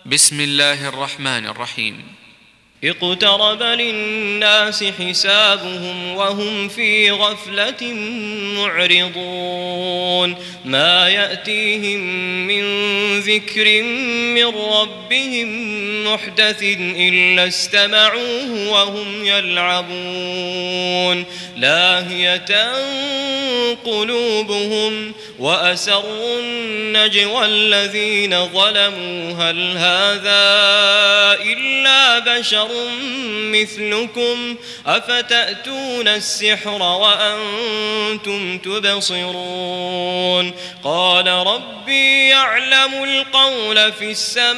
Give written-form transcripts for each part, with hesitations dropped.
بسم الله الرحمن الرحيم. اقترب للناس حسابهم وهم في غفلة معرضون ما يأتيهم من ذكر من ربهم محدث إلا استمعوه وهم يلعبون لاهية قلوبهم وأسروا النجوى الذين ظلموا هل هذا إلا بشر مثلكم أفتأتون السحر وأنتم تبصرون قال ربي يعلم القول في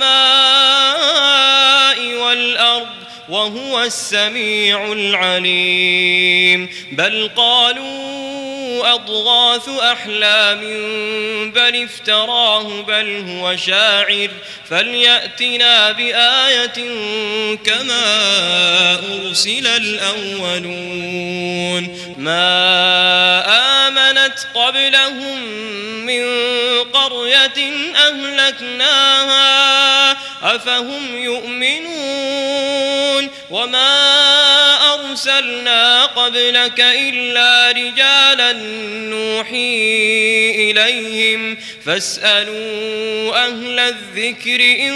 السماء والأرض وهو السميع العليم بل قالوا أضغاث أحلام بل افتراه بل هو شاعر فليأتنا بآية كما أرسل الأولون ما آمنت قبلهم من قرية أهلكناها أفهم يؤمنون وما أرسلنا قبلك إلا رجالا نوحي إليهم فاسألوا أهل الذكر إن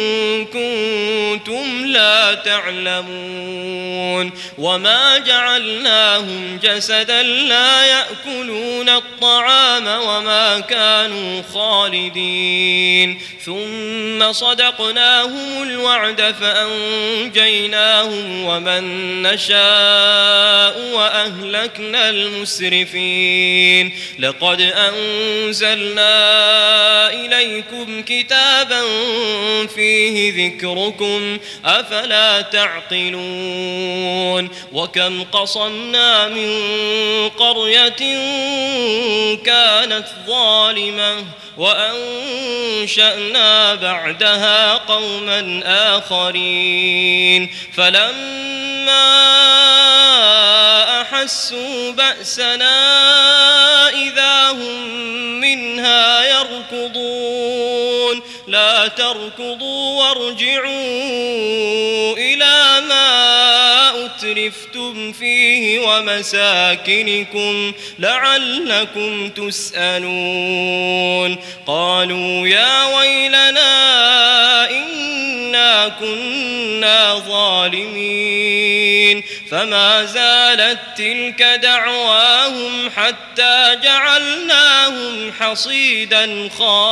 كنتم لا تعلمون وما جعلناهم جسدا لا يأكلون الطعام وما كانوا خالدين ثم صدقناهم الوعد فأنجيناهم ومن نشاء وأهلكنا المسرفين لقد أنزلنا إليكم كتابا فيه ذكركم أفلا تعقلون وكم قصمنا من قرية كانت ظالمة وأنشأنا بعدها قوما آخرين فلما أحسوا بأسنا إذا هم منها يركضون لا تركضوا وارجعوا إلى ما أترفتم فيه ومساكنكم لعلكم تسألون قالوا يا ويلنا إنا كنا ظالمين فما زالت تلك دعواهم حتى جعلناهم حصيدا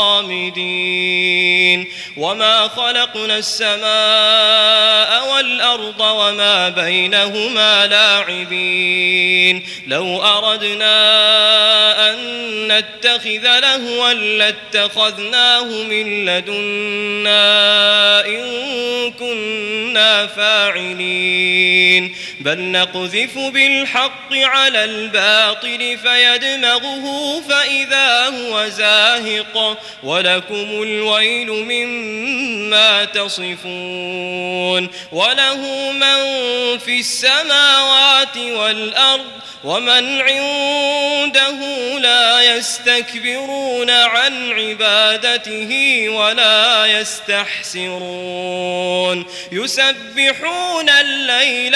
خامدين وما خلقنا السماء والأرض وما بينهما لاعبين لو أردنا أن نتخذ لهوا لاتخذناه من لدنا إن كنا فاعلين بل نقذف بالحق على الباطل فيدمغه فإذا هو زاهق ولكم الويل مما تصفون وله من في السماوات والأرض ومن عنده لا يستكبرون عن عبادته ولا يستحسرون يسبحون الليل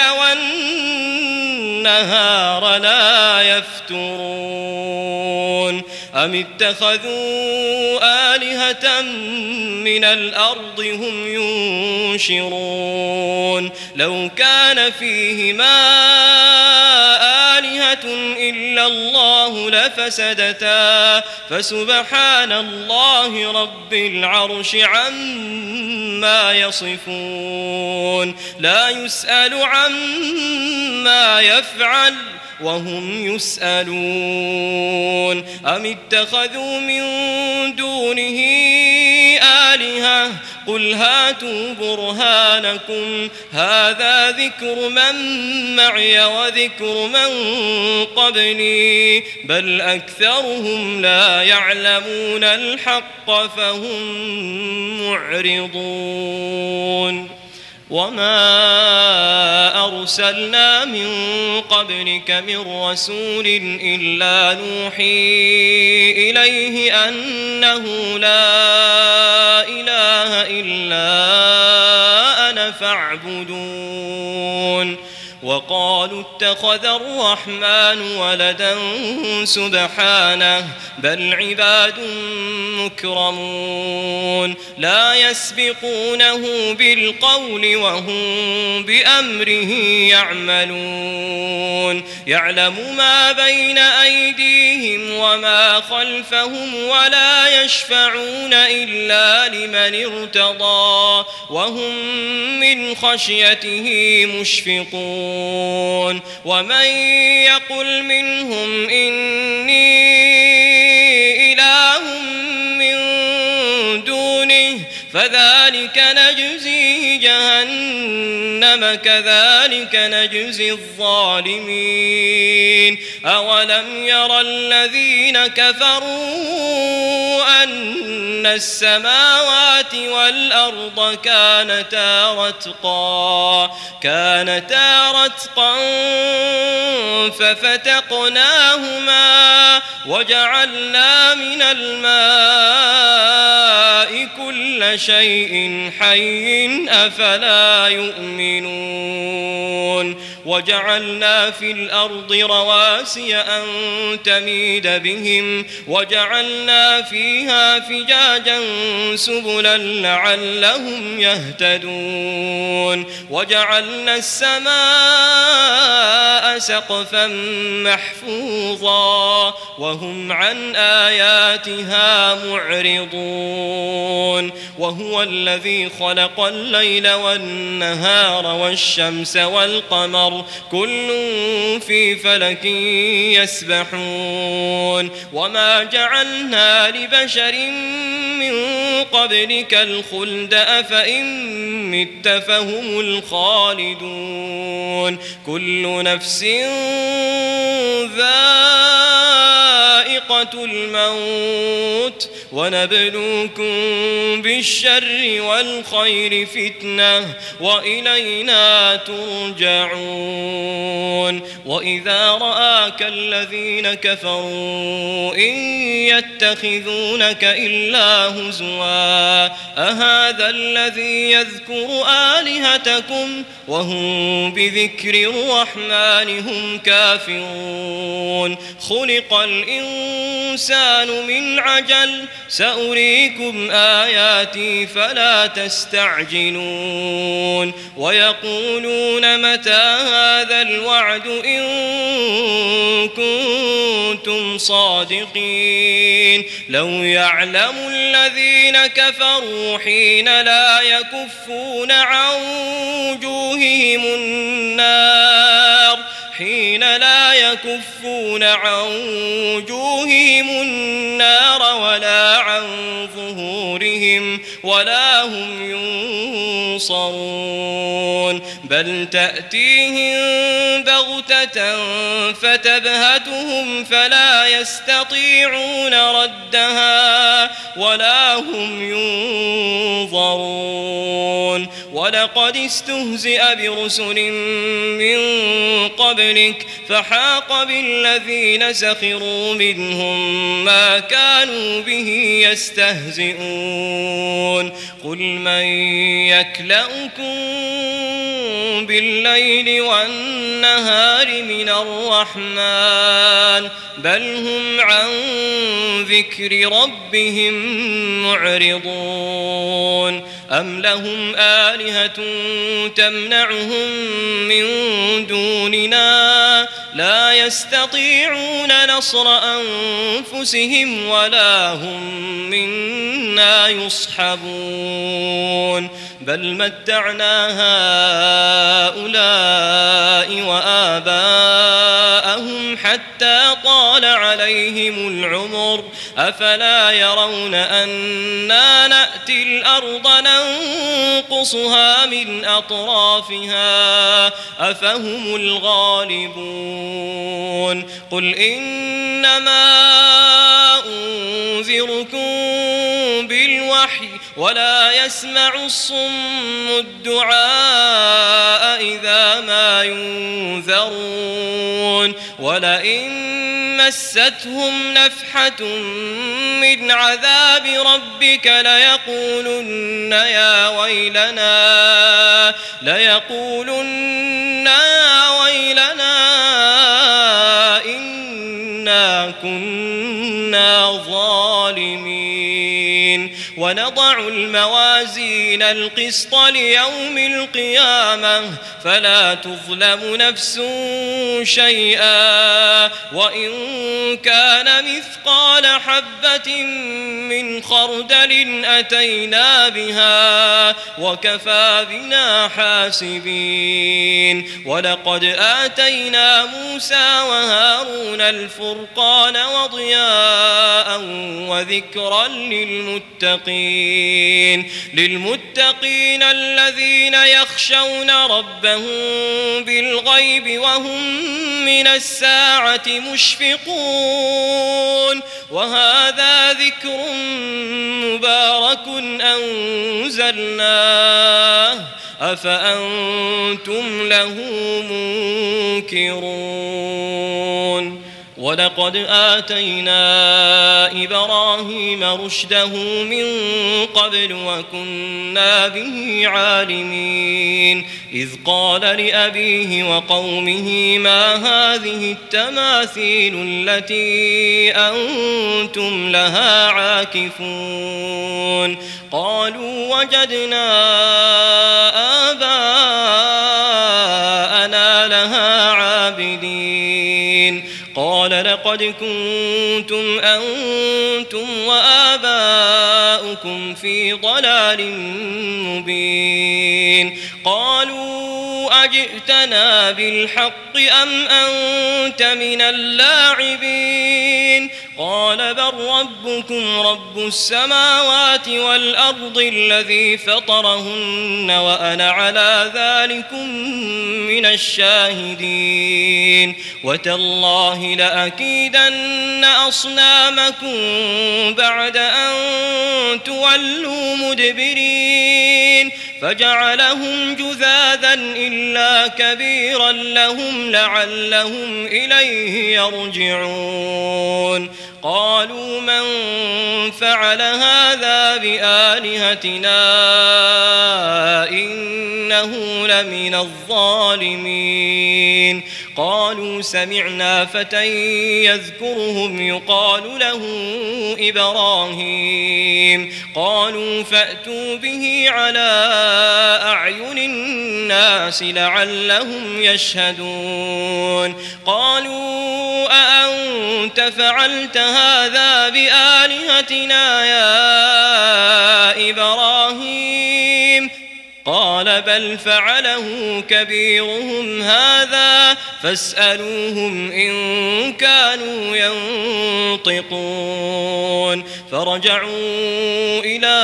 والنهار لا يفترون أم اتخذوا آلهة من الأرض هم ينشرون لو كان فيهما آلهة إلا الله لفسدتا فسبحان الله رب العرش عما يصفون لا يسأل عما يفعل وهم يسألون أم اتخذوا من دونه آلهة قل هاتوا برهانكم هذا ذكر من معي وذكر من قبلي بل أكثرهم لا يعلمون الحق فهم معرضون وما أرسلنا من قبلك من رسول إلا نوحي إليه أنه لا إله إلا أنا فاعبدون وقالوا اتخذ الرحمن ولدا سبحانه بل عباد مكرمون لا يسبقونه بالقول وهم بأمره يعملون يعلم ما بين أيديهم وما خلفهم ولا يشفعون إلا لمن ارتضى وهم من خشيته مشفقون ومن يقل منهم إني إله من دونه فذلك نجزيه جهنم كذلك نجزي الظالمين أولم يرى الذين كفروا أن السماوات والأرض كانتا رتقا ففتقناهما وجعلنا من الماء كل شيء حي أفلا يؤمنون وجعلنا في الأرض رواسي أن تميد بهم وجعلنا فيها فجاجا سبلا لعلهم يهتدون وجعلنا السماء سقفا محفوظا وهم عن آياتها معرضون وهو الذي خلق الليل والنهار والشمس والقمر كل في فلك يسبحون وما جعلنا لبشر من قبلك الخلد أفإن مت فهم الخالدون كل نفس ذائقة الموت ونبلوكم بالشر والخير فتنة وإلينا ترجعون وإذا رآك الذين كفروا إن يتخذونك إلا هزوا أهذا الذي يذكر آلهتكم وهم بذكر الرحمن هم كافرون خلق الإنسان من عجل سأريكم آياتي فلا تستعجلون ويقولون متى هذا الوعد إن كنتم صادقين لو يعلم الذين كفروا حين لا يكفون عن وجوههم النار ولا عن ظهورهم ولا هم ينصرون بل تأتيهم بغتة فتبهتهم فلا يستطيعون ردها ولا هم ينظرون ولقد استهزئ برسل من قبلك فحاق بالذين سخروا منهم ما كانوا به يستهزئون قل من يكلؤكم بالليل والنهار من الرحمن بل هم عن ذكر ربهم معرضون أم لهم آلهة تمنعهم من دوننا لا يستطيعون نصر أنفسهم ولا هم منا يصحبون بل متعنا هؤلاء وآباءهم حتى طال عليهم العمر أفلا يرون أنا نأتي الأرض ننقصها من أطرافها أفهم الغالبون قل إنما أنذركم بالوحي ولا يسمع الصم الدعاء إذا ما ينذرون ولئن مستهم نفحة من عذاب ربك ليقولن يا ويلنا إنا كنا ظالمين ونضع الموازين القسط ليوم القيامة فلا تظلم نفس شيئا وإن كان مثقال حبة من خردل أتينا بها وكفى بنا حاسبين ولقد آتينا موسى وهارون الفرقان وضياء وذكرا للمتقين الذين يخشون ربهم بالغيب وهم من الساعة مشفقون وهذا ذكر مبارك أنزلناه أفأنتم له منكرون ولقد آتينا إبراهيم رشده من قبل وكنا به عالمين إذ قال لأبيه وقومه ما هذه التماثيل التي أنتم لها عاكفون قالوا وجدنا آباءنا لها عابدين قال لقد كنتم أنتم وآباؤكم في ضلال مبين قالوا أجئتنا بالحق أم أنت من اللاعبين قال بل ربكم رب السماوات والأرض الذي فطرهن وأنا على ذلكم من الشاهدين وتالله لأكيدن أصنامكم بعد أن تولوا مدبرين فجعلهم جذاذا إلا كبيرا لهم لعلهم إليه يرجعون قالوا من فعل هذا بآلهتنا إنه لمن الظالمين قالوا سمعنا فتى يذكرهم يقال له إبراهيم قالوا فأتوا به على أعين الناس لعلهم يشهدون قالوا أأنت فعلت هذا بآلهتنا يا إبراهيم قال بل فعله كبيرهم هذا فاسألوهم إن كانوا ينطقون فرجعوا إلى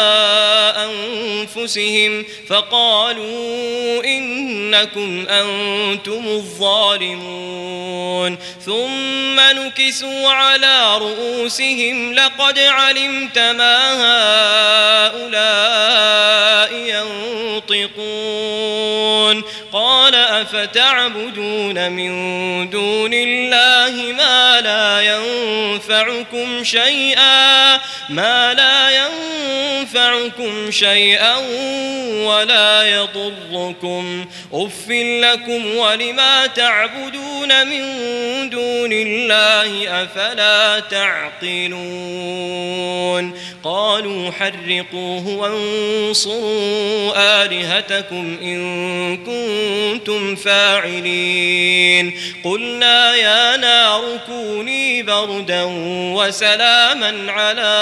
أنفسهم فقالوا إنكم أنتم الظالمون ثم نكسوا على رؤوسهم لقد علمت ما هؤلاء ينطقون قال أفتعبدون من دون الله ما لا ينفعكم شيئا ولا يضركم أف لكم ولما تعبدون من دون الله أفلا تعقلون قالوا حرقوه وانصروا آلهتكم إن كنتم فاعلين قلنا يا نار كوني بردا وسلاما على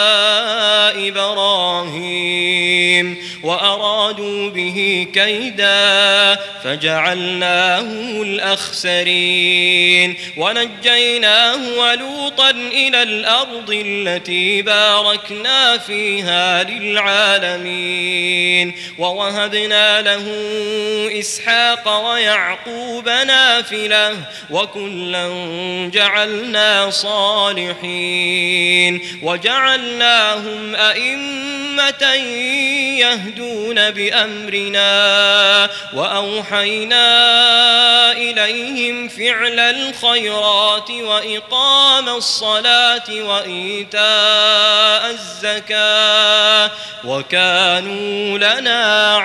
إبراهيم وأرادوا به كيدا فجعلناه الأخسرين ونجيناه ولوطا إلى الأرض التي باركنا فيها للعالمين ووهبنا له إسحاق ويعقوب نافلة وكلا جعلنا صالحين وجعلناهم أئمة أئمة يهدون بأمرنا وأوحينا إليهم فعل الخيرات وإقام الصلاة وإيتاء الزكاة وكانوا لنا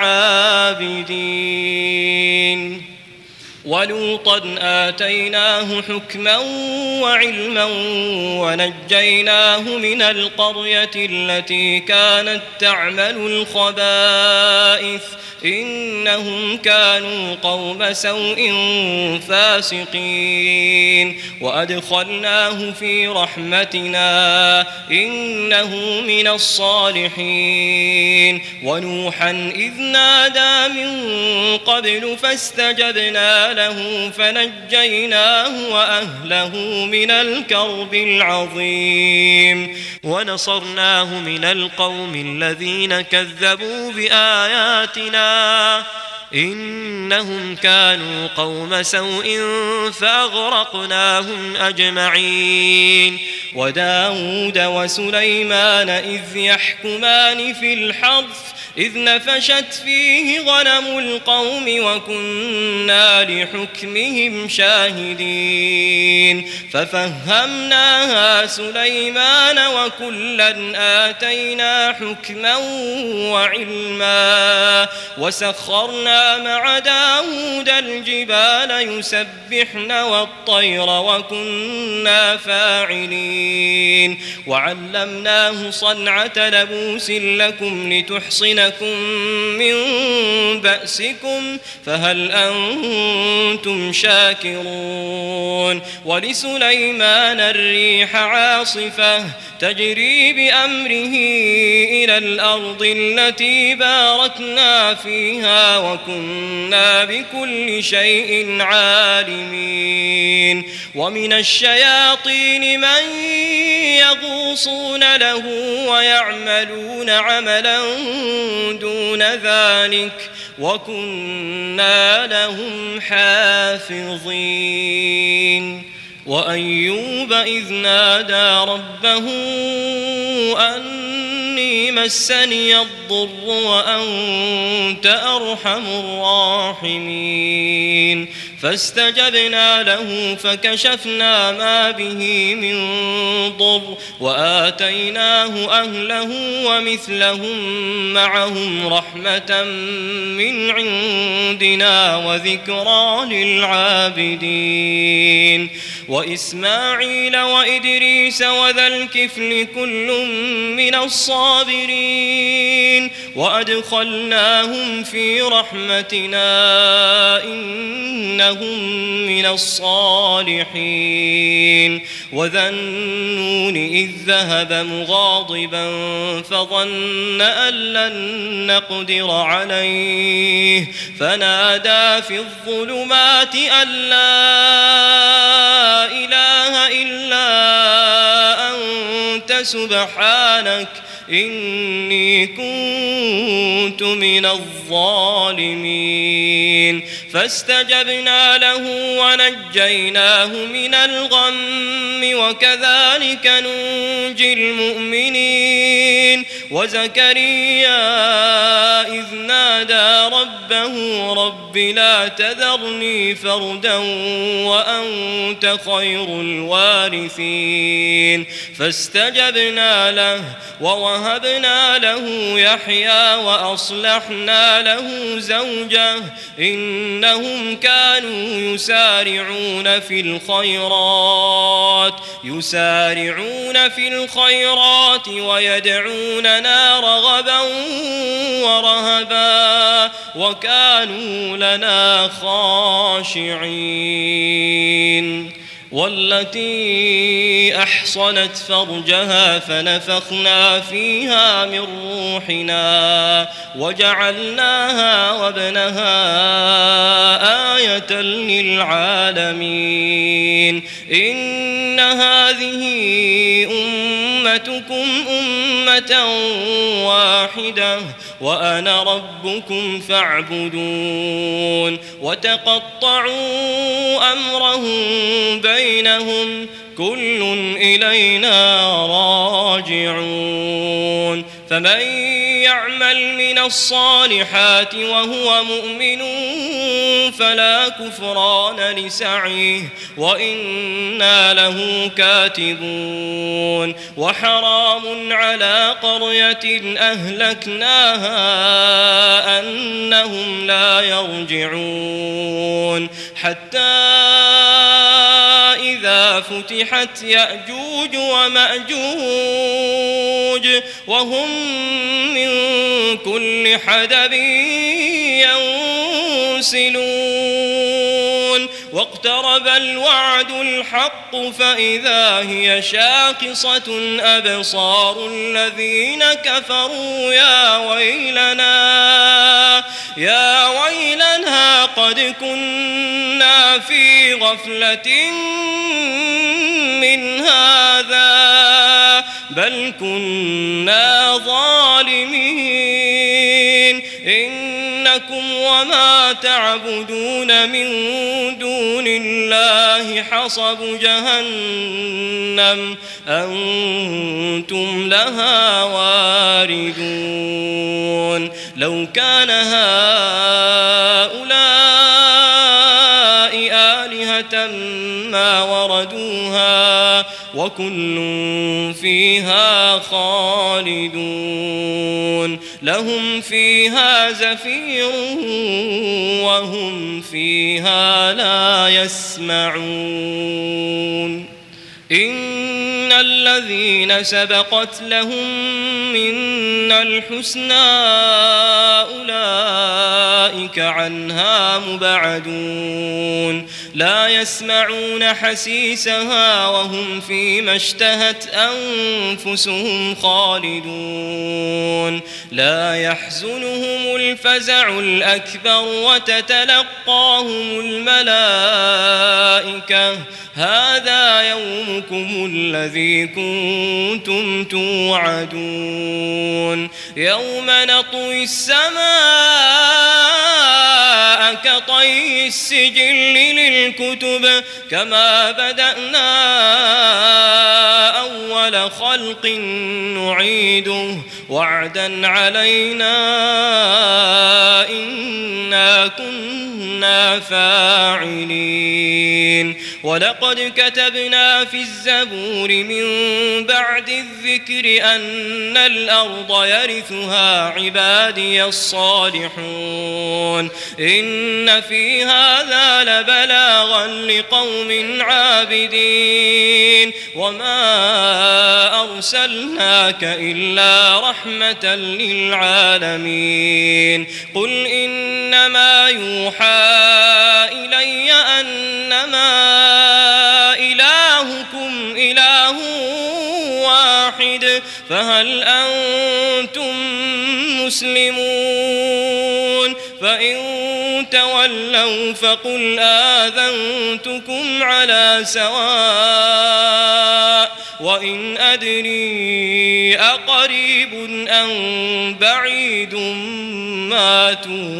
عابدين ولوطا آتيناه حكما وعلما ونجيناه من القرية التي كانت تعمل الخبائث إنهم كانوا قوم سوء فاسقين وأدخلناه في رحمتنا إنه من الصالحين ونوحا إذ نادى من قبل فاستجبنا له فنجيناه وأهله من الكرب العظيم ونصرناه من القوم الذين كذبوا بآياتنا إنهم كانوا قوم سوء فأغرقناهم أجمعين وداود وسليمان إذ يحكمان في الحرث إذ نفشت فيه غنم القوم وكنا لحكمهم شاهدين ففهمناها سليمان وكلا آتينا حكما وعلما وسخرنا مع داود الجبال يسبحن والطير وكنا فاعلين وعلمناه صنعة لبوس لكم لتحصنكم من بأسكم فهل أنتم شاكرون ولسليمان الريح عاصفة تجري بأمره إلى الأرض التي باركنا فيها وكنا بكل شيء عالمين ومن الشياطين من يغوصون له ويعملون عملا دون ذلك وكنا لهم حافظين وأيوب إذ نادى ربه أني مسني الضر وأنت أرحم الراحمين فاستجبنا له فكشفنا ما به من ضر وآتيناه أهله ومثلهم معهم رحمة من عندنا وذكرى للعابدين وإسماعيل وإدريس وذا الكفل كل من الصابرين وأدخلناهم في رحمتنا إنهم من الصالحين وذا النون إذ ذهب مغاضبا فظن أن لن نقدر عليه فنادى في الظلمات أن لا إله إلا أنت سبحانك إني كنت من الظالمين فاستجبنا له ونجيناه من الغم وكذلك ننجي المؤمنين وزكريا إذ نادى ربه رب لا تذرني فردا وأنت خير الوارثين فاستجبنا له ووهبنا له يحيى وأصلحنا له زوجه إنهم كانوا يسارعون في الخيرات ويدعوننا رغبا ورهبا وكانوا لنا خاشعين والتي أحصنت فرجها فنفخنا فيها من روحنا وجعلناها وابنها آية للعالمين إن هذه أمتكم أمة واحدة وأنا ربكم فاعبدون وتقطعوا أمرهم بينهم كل إلينا راجعون فمن يعمل من الصالحات وهو مؤمن فلا كفران لسعيه وإنا له كاتبون وحرام على قرية أهلكناها أنهم لا يرجعون حتى إذا فتحت يأجوج ومأجوج وهم من كل حدب ينسلون واقترب الوعد الحق فإذا هي شاخصة أبصار الذين كفروا يا ويلنا قد كنا في غفلة من هذا بل كنا ظالمين إنكم وما تعبدون من دون الله حصب جهنم أنتم لها واردون لو كان هؤلاء آلهة ما وردوها وكل فيها خالدون لهم فيها زفير وهم فيها لا يسمعون إن الذين سبقت لهم منا الحسنى أولئك عنها مبعدون لا يسمعون حسيسها وهم فيما اشتهت أنفسهم خالدون لا يحزنهم الفزع الأكبر وتتلقاهم الملائكة هذا يومكم الذي كنتم توعدون يوم نطوي السماء كطي السجل للكتب كما بدأنا أول خلق نعيده وعدا علينا إنا كنا فاعلين ولقد كتبنا في الزبور من بعد الذكر أن الأرض يرثها عبادي الصالحون إن في هذا لبلاغا لقوم عابدين وما أرسلناك إلا رحمة للعالمين قل إنما يوحى إلي أنما إلهكم إله واحد فهل أنتم مسلمون فإن تولوا فقل آذنتكم على سواء وإن أدري أقريب أم بعيد ما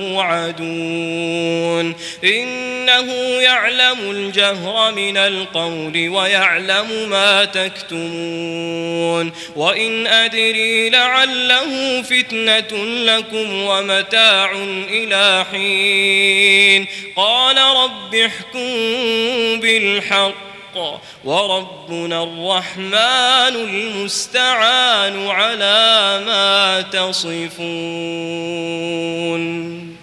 توعدون إنه يعلم الجهر من القول ويعلم ما تكتمون وإن أدري لعله فتنة لكم ومتاع إلى حين قال رب احكم بالحق وربنا الرحمن المستعان على ما تصفون